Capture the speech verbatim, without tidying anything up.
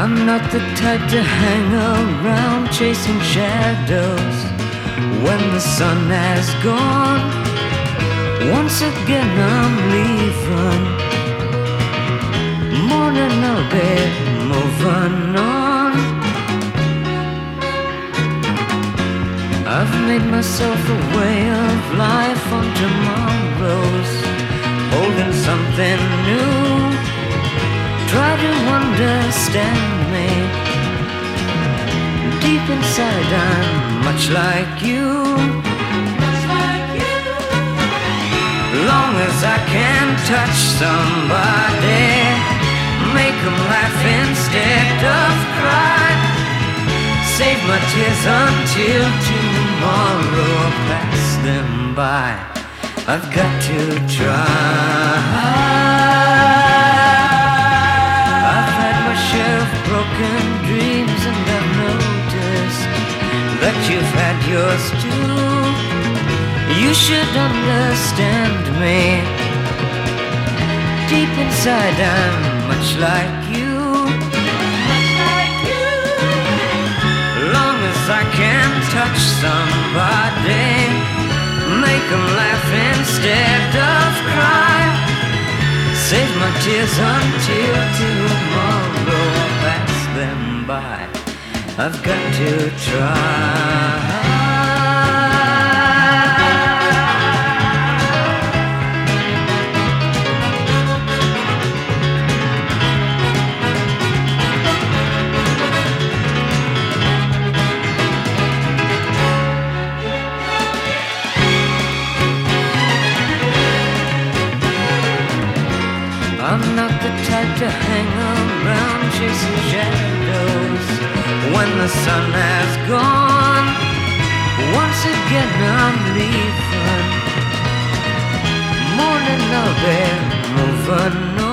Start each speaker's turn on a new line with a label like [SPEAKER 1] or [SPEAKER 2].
[SPEAKER 1] I'm not the type to hang around chasing shadows when the sun has gone. Once again I'm leaving. Morning I'll be moving on. I've made myself a way of life on tomorrows, holding something new. Try to understand me. Deep inside I'm much like you. Much like you. Long as I can touch somebody, make them laugh instead of cry, save my tears until tomorrow, pass them by. I've got to try. Of broken dreams, and I've noticed that you've had yours too. You should understand me. Deep inside I'm much like you. Much like you. Long as I can touch somebody, make them laugh instead of cry, save my tears until tomorrow, pass them by. I've got to try. I'm not the type to hang around chasing shadows when the sun has gone. Once again I'm leaving. Morning I'll be moving on.